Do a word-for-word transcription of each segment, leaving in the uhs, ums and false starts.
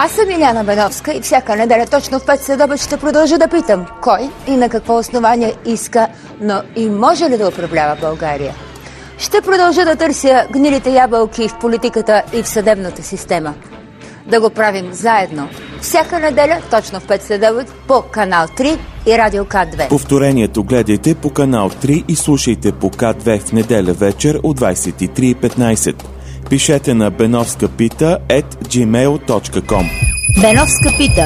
Аз съм Иляна Беновска и всяка неделя точно в пет следобед ще продължа да питам кой и на какво основание иска, но и може ли да управлява България. Ще продължа да търся гнилите ябълки в политиката и в съдебната система. Да го правим заедно. Всяка неделя точно в пет следобед по канал три и Радио К две. Повторението гледайте по канал три и слушайте по К две в неделя вечер от двадесет и три и петнадесет. Пишете на benovskapita ет джимейл точка ком. Беновска пита.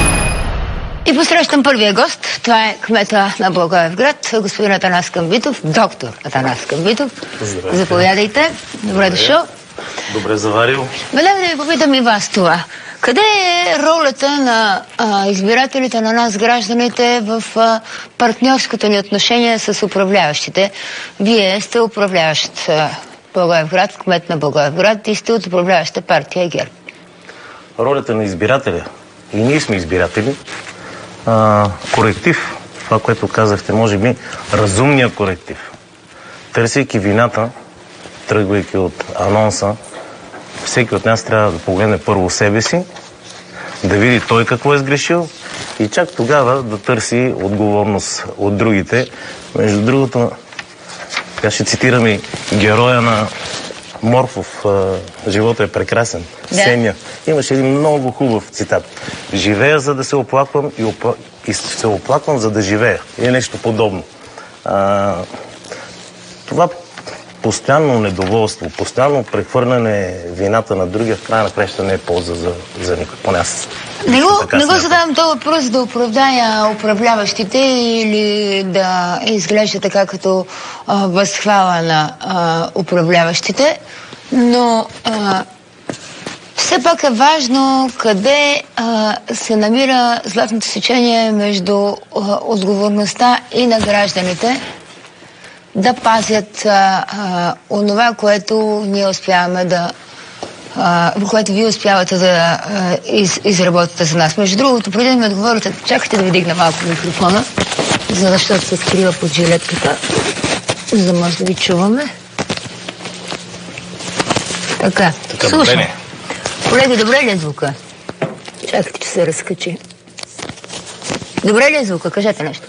И посрещам първия гост. Това е кмета на Благоевград, господин Атанас Камбитов, доктор Атанас Камбитов. Здравейте. Заповядайте. Добре дошъл. Добре заварил. Веднага да ви попитам и вас това. Къде е ролята на а, избирателите, на нас, гражданите, в а, партньорското ни отношение с управляващите? Вие сте управляващ а, Благоевград, кмет на Благоевград и сте от управляваща партия ГЕРБ. Ролята на избирателя, и ние сме избиратели, а, коректив, това, което казахте, може би разумният коректив. Търсейки вината, тръгвайки от анонса, всеки от нас трябва да погледне първо себе си, да види той какво е сгрешил и чак тогава да търси отговорност от другите. Между другото, така ще цитирам и героя на Морфов, "Живота е прекрасен", Да. Сеня. Имаше един много хубав цитат. "Живея, за да се оплаквам и, опла... и се оплаквам, за да живея." И е нещо подобно. А, това постоянно недоволство, постоянно прехвърляне вината на другия, в края на краща не е полза за, за никой. Поне аз. Не го, така не го смятам. задавам този въпрос да оправдая управляващите или да изглежда така като а, възхвала на а, управляващите, но а, все пак е важно къде а, се намира златното сечение между а, отговорността и на гражданите да пазят а, а, онова, което ние успяваме да Uh, което вие успявате да uh, из, изработите за нас. Между другото, преди да ми отговорите, чакайте да ви дигна малко микрофона, защото се скрива под жилетката, за да може да ви чуваме. Така, Така, слушам. добре. Колеги, добре ли е звука? Чакайте, че се разкачи. Добре ли е звука? Кажете нещо.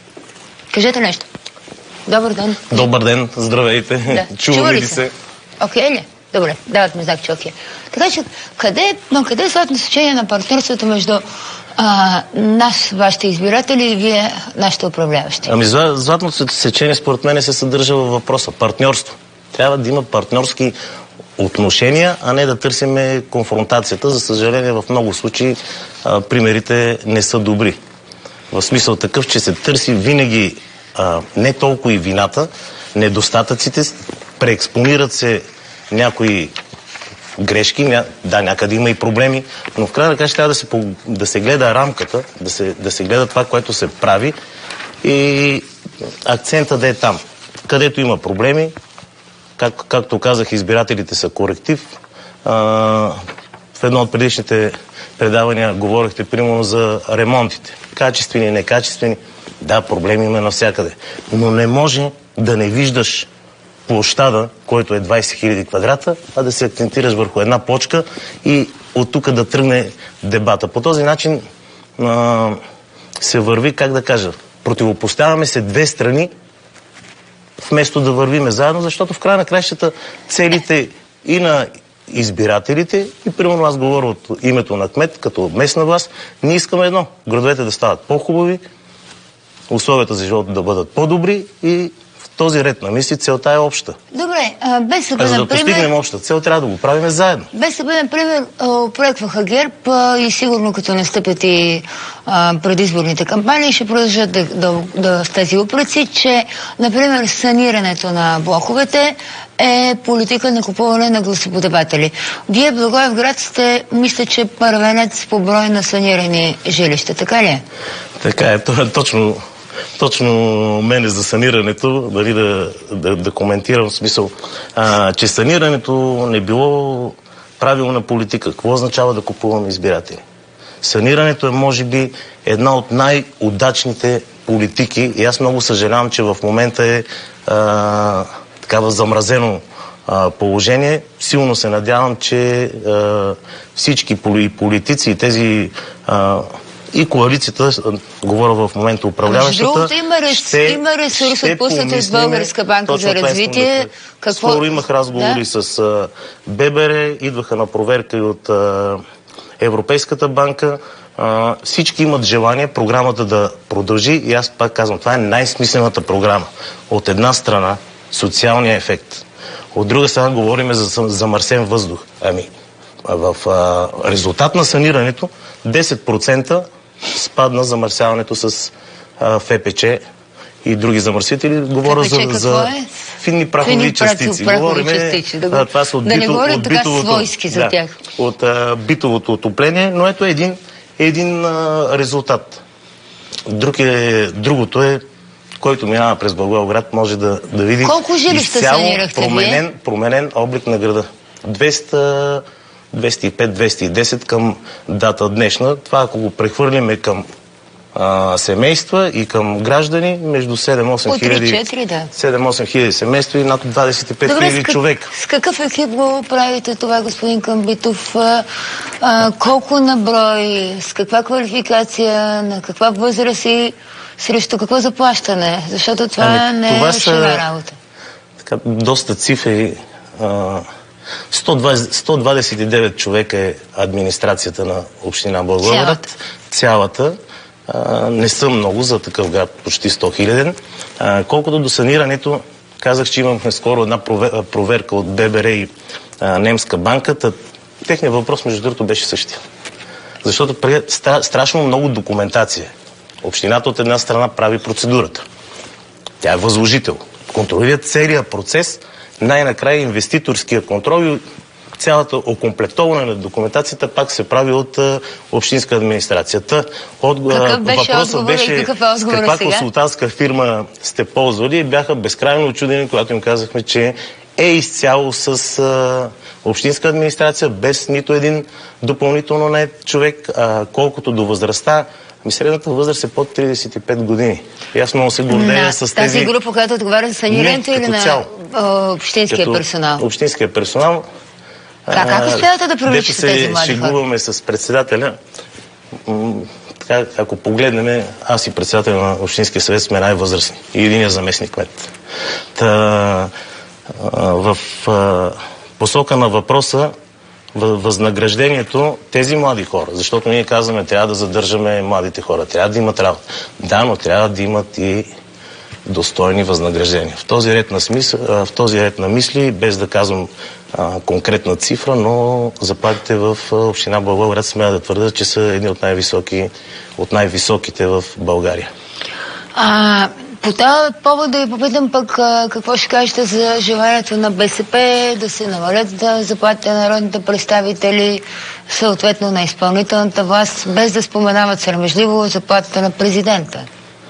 Кажете нещо. Добър ден. Добър ден, здравейте. Да. Чуваме ли се? Окей ли? Добре, дават ми знак, че окей. Така че, къде, но къде е златно сечение на партньорството между а, нас, вашите избиратели и вие, нашите управляващи? Ами зла- златното сечение според мен се съдържа във въпроса. Партньорство. Трябва да има партньорски отношения, а не да търсиме конфронтацията. За съжаление, в много случаи а, примерите не са добри. В смисъл такъв, че се търси винаги а, не толкова и вината, недостатъците, преекспонират се някои грешки, ня... да, някъде има и проблеми, но в крайна краща трябва да се, да се гледа рамката, да се, да се гледа това, което се прави и акцента да е там. Където има проблеми, как, както казах, избирателите са коректив. А, в едно от предишните предавания говорихте примерно за ремонтите. Качествени и некачествени. Да, проблеми има навсякъде. Но не може да не виждаш площада, който е двадесет хиляди квадрата, а да се акцентираш върху една почка и от тук да тръгне дебата. По този начин а, се върви, как да кажа, противопоставяме се две страни, вместо да вървиме заедно, защото в края на кращата целите и на избирателите, и примерно аз говоря от името на кмет, като местна власт, ние искаме едно. Градовете да стават по-хубави, условията за живота да бъдат по-добри и в този ред на мисли целта е обща. Добре, а, без да А за да например... постигнем обща цел, трябва да го правим заедно. Без да бъде, например, упрекваха ГЕРБ а, и сигурно като настъпят и а, предизборните кампании ще продължат да, да, да с тези упреци, че, например, санирането на блоковете е политика на купуване на гласоподаватели. Вие в Благоевград сте, мисля, че първенец по брой на санирани жилища, така ли е? Така е, това е точно, точно мене за санирането, дали да, да, да коментирам в смисъл, а, че санирането не било правилна политика. Какво означава да купуваме избиратели? Санирането е, може би, една от най-удачните политики и аз много съжалявам, че в момента е а, такава замразено а, положение. Силно се надявам, че а, всички политици и тези а, и коалицията, говоря в момента управляващата, между другото, има, рес, ще, има ресурс отпуснат от Българска банка за развитие. Какво... Скоро имах разговори да? с а, ББР, идваха на проверка и от а, Европейската банка. А, всички имат желание програмата да продължи и аз пак казвам, това е най-смислената програма. От една страна социалния ефект, от друга страна говорим за замърсен въздух. Ами, в а, резултат на санирането десет процента спадна замърсяването с а, Ф П Ч и други замърсители. Говоря за, за е? финни прахови финни частици. Говорим, частици. Да, го... това са от, да бито, не говорим от така битовото, свойски за да, тях. От а, битовото отопление, но ето един, един а, резултат. Друг е, другото е, който минава през Благоевград, може да, да види колко жилища санирахте променен, вие? променен облик на града. двеста, двеста и пет, двеста и десет към дата днешна. Това, ако го прехвърлиме към а, семейства и към граждани, между седем-осем хиляди, да. седем-осем хиляди семейства и над двадесет и пет хиляди човека. С какъв екип го правите това, господин Камбитов? А, а, колко наброй, с каква квалификация, на каква възраст и срещу какво заплащане? Защото това ами, не това е шега работа. Така, доста цифри. А, сто двадесет и девет човека е администрацията на община Благоевград. Цялата. Цялата. А, не съм много за такъв град, почти сто хиляди. Колкото до санирането, казах, че имахме скоро една проверка от Б Б Р и а, Немска банка. Техният въпрос, между другото, беше същия. Защото при стра, страшно много документация. Общината от една страна прави процедурата. Тя е възложител. Контролира целият процес, най-накрая инвеститорския контрол и цялата окомплектоване на документацията пак се прави от а, общинска администрацията. От, какъв беше въпросът беше какъв е с каква сега? Консултантска фирма сте ползвали и бяха безкрайно очудени, когато им казахме, че е изцяло с а, общинска администрация, без нито един допълнително нает човек, а, колкото до възрастта. Ами средната възраст е под тридесет и пет години. И аз много се гордея на, с тези... Тази група, която отговаря за санирането или на о, общинския като персонал? Общинския персонал. Как, как успявате да привличате тези млади хора? Шегуваме с председателя. Така, ако погледнем, аз и председателя на Общинския съвет сме най-възрастни. И единия заместник кмет. Та, в а, посока на въпроса, възнаграждението, тези млади хора, защото ние казваме, трябва да задържаме младите хора, трябва да имат работа. Да, но трябва да имат и достойни възнаграждения. В този ред на, смисъл, в този ред на мисли, без да казвам а, конкретна цифра, но заплатите в община Благоевград смея да твърда, че са едни от най-високи, от най-високите в България. А, по този повод да ви попитам пък а, какво ще кажете за желанието на Б С П да се намалят да заплатите на народните представители, съответно на изпълнителната власт, без да споменават срамежливо заплатите на президента?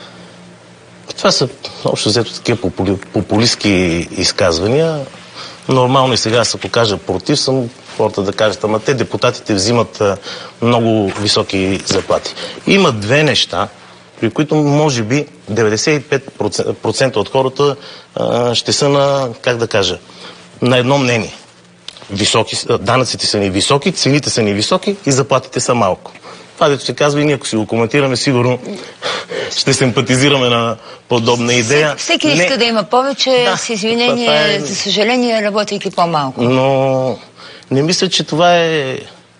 Това са общо взето такива попули, популистски изказвания. Нормално и сега се покажа против, съм хората да кажат, ама те депутатите взимат а, много високи заплати. Има две неща, при които може би деветдесет и пет процента от хората а, ще са на, как да кажа, на едно мнение. Високи, данъците са ни високи, цените са ни високи и заплатите са малко. Това, дето се казва, и ние ако си го коментираме, сигурно ще симпатизираме на подобна идея. Всеки не... иска да има повече, да, с извинение, е... за съжаление, работейки по-малко. Но не мисля, че това е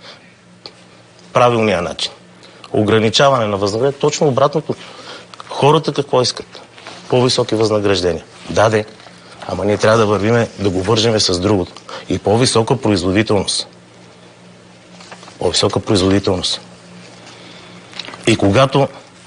правилният начин. Ограничаване на възнаграждение, точно обратното. Хората какво искат? По-високи възнаграждения. Да, де. Ама ние трябва да вървиме, да го вържеме с другото. И по-висока производителност. По-висока производителност. И когато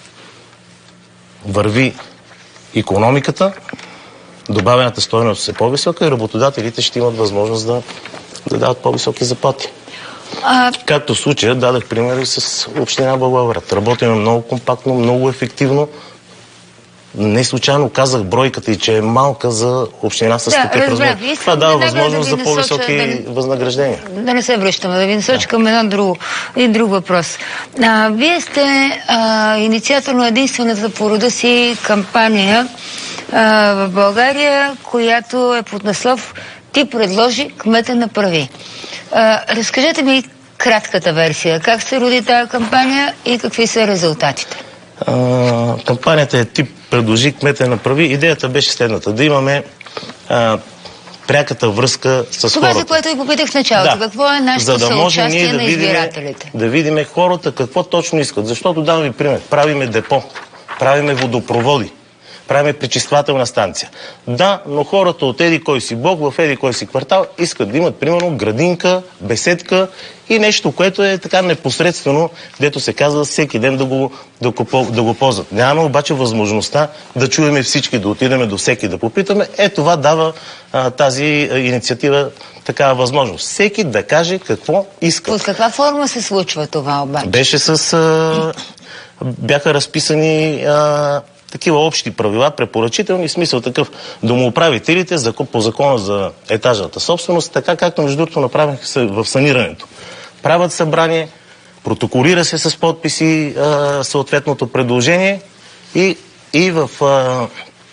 върви икономиката, добавената стойност е по-висока и работодателите ще имат възможност да, да дават по-високи заплати. А... Както в случая дадах примери с община Благоевград. Работим много компактно, много ефективно. Не случайно казах бройката и че е малка за община с да, такъв размер. Това дава възможност да за по-високи да, възнаграждения. Да не се връщаме, да ви насоча да. към един друг, един друг въпрос. А, вие сте а, инициатор на единствената по рода си кампания а, в България, която е под наслов ти предложи, кмета направи. А, разкажете ми кратката версия. Как се роди тази кампания и какви са резултатите? А, кампанията е тип предложи, кмета направи. Идеята беше следната. Да имаме а, пряката връзка с Това, хората. за което ви попитах в началото. Да. Какво е нашето да съучастие да на избирателите? Да видим хората какво точно искат. Защото давам ви пример. Правиме депо, правиме водопроводи, правиме пречиствателна станция. Да, но хората от еди кой си блок, в еди кой си квартал искат да имат, примерно, градинка, беседка и нещо, което е така непосредствено, дето се казва всеки ден да го, да го, да го ползват. Нямаме обаче възможността да чуеме всички, да отидеме до всеки, да попитаме. Е, това дава а, тази а, инициатива такава възможност. Всеки да каже какво иска. Под каква форма се случва това обаче? Беше с... А, бяха разписани а, такива общи правила, препоръчителни, смисъл такъв. Домоуправителите по закона за етажната собственост, така както между другото направиха в санирането. Правят събрание, протоколира се с подписи а, съответното предложение и, и, в, а,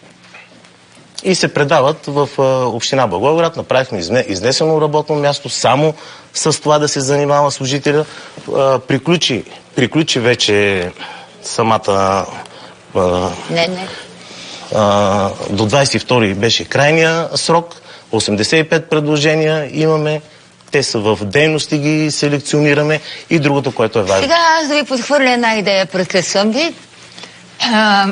и се предават в а, община Благоевград. Направихме изне, изнесено работно място, само с това да се занимава служителя. А, приключи, приключи вече самата... А, не, не. А, до двадесет и втори беше крайния срок. осемдесет и пет предложения имаме. Те са в дейности, ги селекционираме. И другото, което е важно. Сега аз да ви подхвърля една идея, прекъсвам ви. А,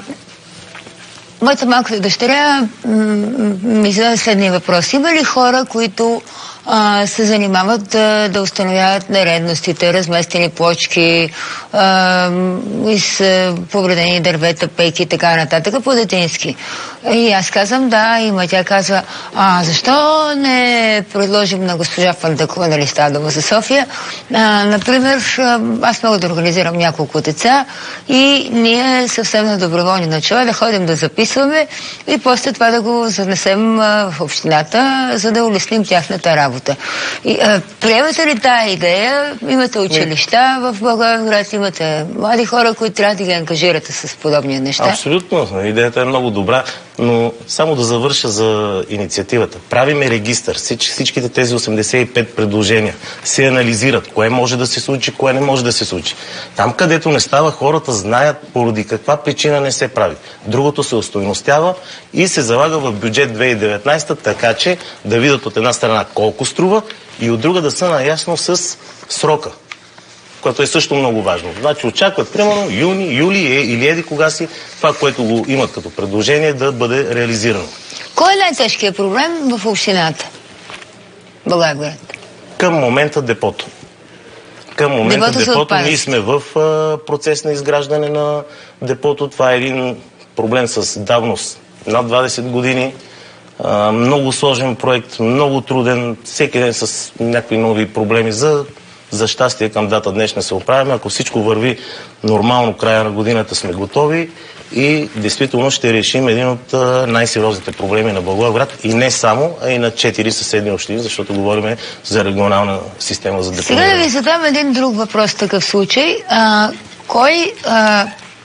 моята малка дъщеря ми зададе следния въпрос. Има ли хора, които а, се занимават да, да установяват нередностите, разместени плочки, а, из а, повредени дървета, пейки и така нататък, по-детински? И аз казвам, да, има. Тя казва, а защо не предложим на госпожа Фандъкова, нали става дума за София? А, например, аз мога да организирам няколко деца и ние съвсем на доброволни начала да ходим да записваме и после това да го занесем а, в общината, за да улесним тяхната работа. И, а, приемате ли тая идея? Имате училища в Благоевград, имате млади хора, които трябва да ги ангажирате с подобни неща? Абсолютно. Идеята е много добра, но само да завърша за инициативата. Правиме регистър. Всич, всичките тези осемдесет и пет предложения се анализират. Кое може да се случи, кое не може да се случи. Там, където не става, хората знаят поради каква причина не се прави. Другото се остойностява и се залага в бюджет две хиляди и деветнадесета, така че да видят от една страна колко струва и от друга да са наясно с срока, което е също много важно. Значи очакват, примерно, юни, юли е, или еди кога си това, което го имат като предложение, да бъде реализирано. Кой е най-тежкият проблем в общината Благоевград? Към момента депото. Към момента депото, депото ние сме в а, процес на изграждане на депото. Това е един проблем с давност над двадесет години. А, много сложен проект, много труден, всеки ден с някакви нови проблеми. За, за щастие към дата днешна се оправяме. Ако всичко върви нормално, края на годината сме готови и действително ще решим един от най-сериозните проблеми на Благоевград и не само, а и на четири съседни общини, защото говорим за регионална система за депониране. Сега да ви задам един друг въпрос в такъв случай. А, кой а,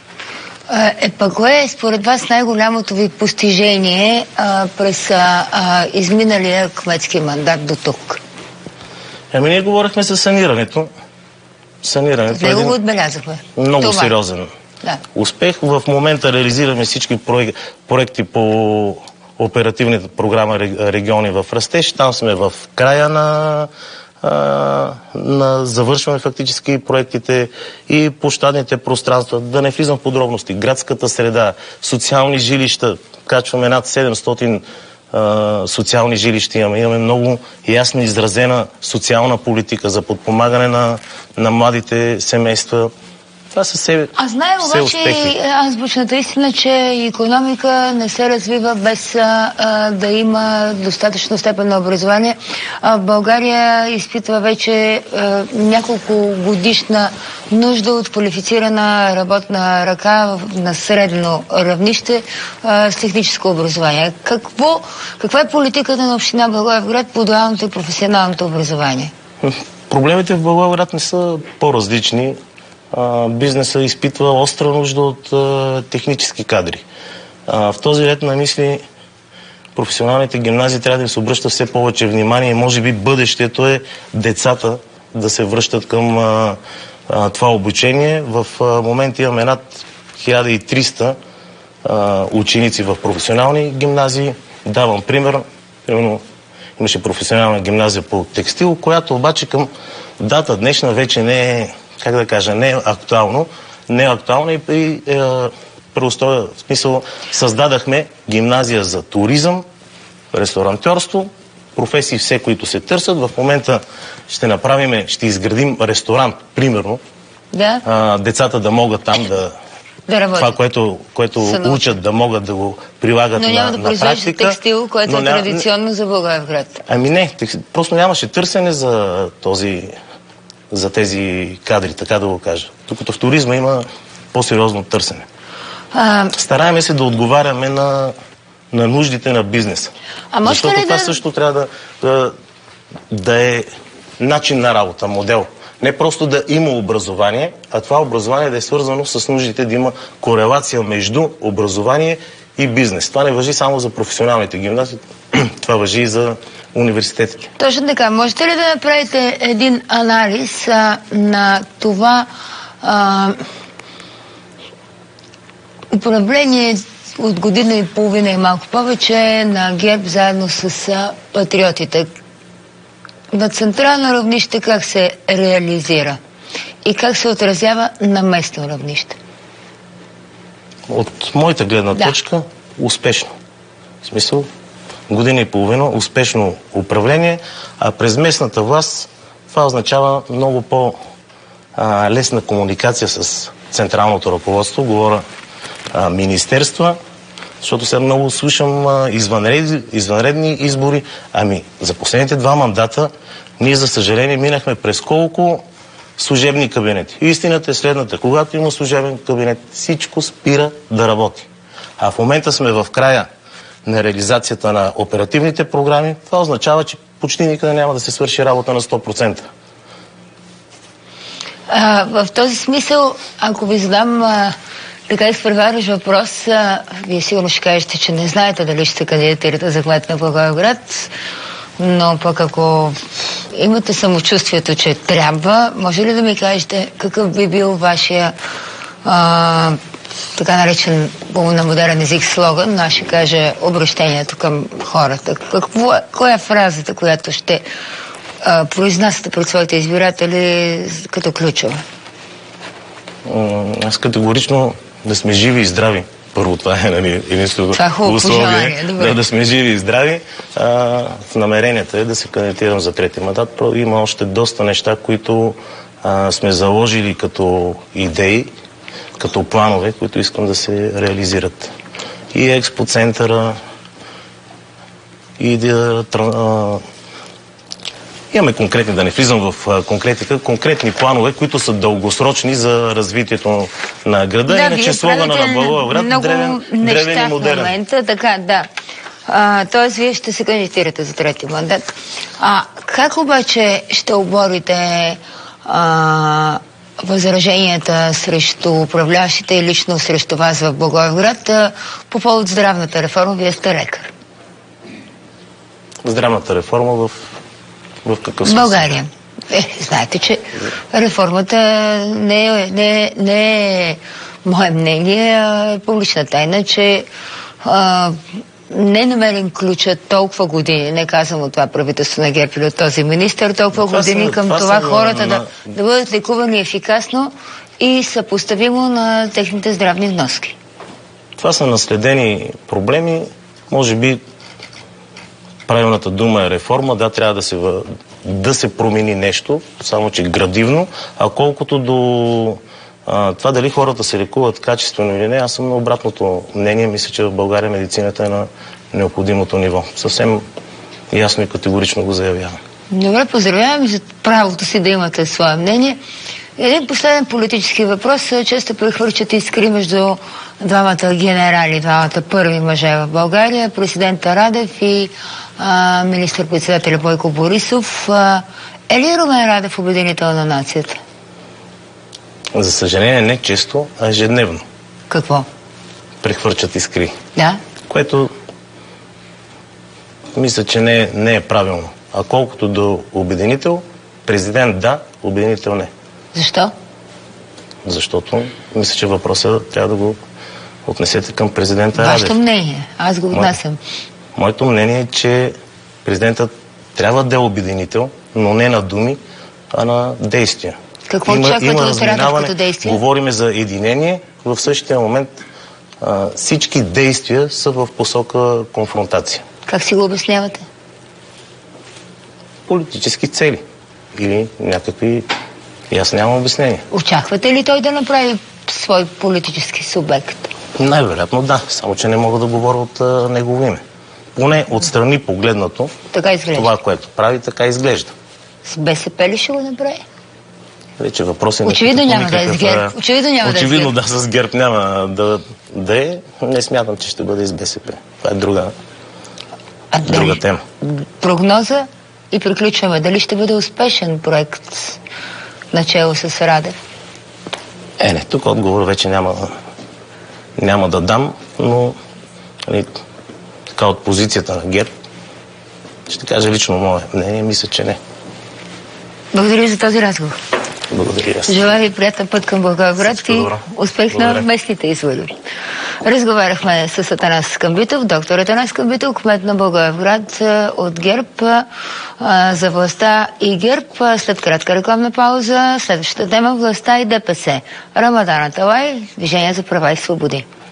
е пък кое е според вас най-голямото ви постижение а, през а, а, изминалия кметски мандат до тук? Ами ние говорихме за санирането. Санирането е го отбелязахме. Много Това. сериозен да. успех. В момента реализираме всички проекти, проекти по оперативната програма Региони в растеж. Там сме в края на, а, на завършваме фактически проектите и площадните пространства. Да не влизам в подробности. Градската среда, социални жилища. Качваме над седемстотин социални жилища имаме. Имаме много ясно изразена социална политика за подпомагане на, на младите семейства. Това са все, а знае обаче азбучната истина, че икономика не се развива без а, да има достатъчно степен на образование. А, България изпитва вече а, няколко годишна нужда от квалифицирана работна ръка на средно равнище а, с техническо образование. Какво, каква е политиката на община Благоевград по дуалното и професионалното образование? Проблемите в Благоевград не са по-различни. Бизнеса изпитва остра нужда от а, технически кадри. А, в този ред на мисли професионалните гимназии трябва да им се обръща все повече внимание и може би бъдещето е децата да се връщат към а, а, това обучение. В а, момента имаме над хиляда и триста а, ученици в професионални гимназии. Давам пример. Примерно имаше професионална гимназия по текстил, която обаче към дата днешна вече не е, как да кажа, не е актуално. Не е актуално и при е, преустоя, в смисъл, създадахме гимназия за туризъм, ресторантьорство, професии все, които се търсят. В момента ще направим, ще изградим ресторант, примерно. Да. А, децата да могат там да... Да това, което, което учат, да могат да го прилагат на, на практика. Но няма да произвеждат текстил, което е традиционно ня... за Благоевград. Ами не, просто нямаше търсене за този, за тези кадри, така да го кажа. Докато в туризма има по-сериозно търсене. А... Стараеме се да отговаряме на, на нуждите на бизнеса. А може Защото ли това да... също трябва да, да, да е начин на работа, модел. Не просто да има образование, а това образование да е свързано с нуждите, да има корелация между образование и бизнес. Това не важи само за професионалните гимназии, това важи и за университетите. Точно така. Можете ли да направите един анализ а, на това а, управление от година и половина и малко повече на ГЕРБ заедно с а, патриотите? На централно равнище как се реализира и как се отразява на местно равнище? От моята гледна да. точка успешно. В смисъл, година и половина успешно управление, а през местната власт това означава много по-лесна комуникация с централното ръководство, говоря а, министерства, защото сега много слушам а, извънредни, извънредни избори. Ами, за последните два мандата ние, за съжаление, минахме през колко служебни кабинети. Истината е следната. Когато има служебен кабинет, всичко спира да работи. А в момента сме в края на реализацията на оперативните програми. Това означава, че почти никъде няма да се свърши работа на сто процента. А, в този смисъл, ако ви задам а, така изпреварваш въпрос, а, вие сигурно ще кажете, че не знаете дали ще се кандидатирате за кмет на Благоевград, но пък ако имате самочувствието, че трябва, може ли да ми кажете какъв би бил вашия а, така наречен на модерен език слоган, но аз ще кажа обращението към хората. Какво, коя е фразата, която ще а, произнасяте пред своите избиратели като ключова? Аз категорично да сме живи и здрави. Първо, това е нали, единственото условие. Да, да сме живи и здрави. А, в намеренията е да се кандидатирам за трети мандат. Има още доста неща, които а, сме заложили като идеи, като планове, които искам да се реализират. И експоцентъра, и да... А, имаме конкретни, да не влизам в а, конкретика, конкретни планове, които са дългосрочни за развитието на града. Да, иначе слогана на Благоевград древен, древен и модерен. В момента, така, да. А, тоест, вие ще се кандидатирате за трети мандат. А как обаче ще оборите а, възраженията срещу управляващите и лично срещу вас в Благоевград а, по повод здравната реформа? Вие сте лекар. Здравната реформа в В какъв смисъл? България. Е, знаете, че реформата не е, не, не е мое мнение, а е публична тайна, че а, не намерим ключа толкова години, не казвам от това правителство на ГЕРБ или от този министър, толкова това години са, към това, това хората на... да, да бъдат лекувани ефикасно и съпоставимо на техните здравни вноски. Това са наследени проблеми, може би правилната дума е реформа, да, трябва да се, да се промени нещо, само че градивно, а колкото до а, това дали хората се лекуват качествено или не, аз съм на обратното мнение, мисля, че в България медицината е на необходимото ниво. Съвсем ясно и категорично го заявявам. Добре, поздравявам за правото си да имате свое мнение. Един последен политически въпрос. Често прехвърчат искри между двамата генерали, двамата първи мъже в България, президента Радев и а, министър-председателя Бойко Борисов. А, е ли Румен Радев обединител на нацията? За съжаление не често, а ежедневно. Какво? Прехвърчат искри. Да. Което мисля, че не, не е правилно. А колкото до обединител, президент да, обединител не. Защо? Защото мисля, че въпросът трябва да го отнесете към президента Радев. Вашето мнение. Аз го отнасям. Моето мнение е, че президентът трябва да е обединител, но не на думи, а на действия. Какво очаквате от Радев като действие? Говориме за единение, в същия момент а, всички действия са в посока конфронтация. Как си го обяснявате? Политически цели или някакви... И аз нямам обяснение. Очаквате ли той да направи свой политически субект? Най-вероятно да, само че не мога да говоря от а, негово име. Поне отстрани погледнато, така изглежда. Това, което прави, така изглежда. С БСП ли ще го направи? Вече въпросът е... Очевидно няма да е с ГЕРБ. Очевидно няма да е с Очевидно ГЕРБ. да, с ГЕРБ няма да, да е. Не смятам, че ще бъде с БСП. Това е друга, а, друга дали, тема. Прогноза и приключваме. Дали ще бъде успешен проект начало с Радев? Е, не, тук отговор вече няма, няма да дам, но нали, така от позицията на ГЕРБ ще кажа лично мое мнение, мисля, че не. Благодаря за този разговор. Благодаря. Желая ви приятен път към Благоевград и успех Благодаря. на местните избори. Разговаряхме с Атанас Камбитов, доктор Атанас Камбитов, кмет на Благоевград от ГЕРБ за властта и ГЕРБ. След кратка рекламна пауза, следващата тема властта и ДПС. Рамадан Аталай, Движение за права и свободи.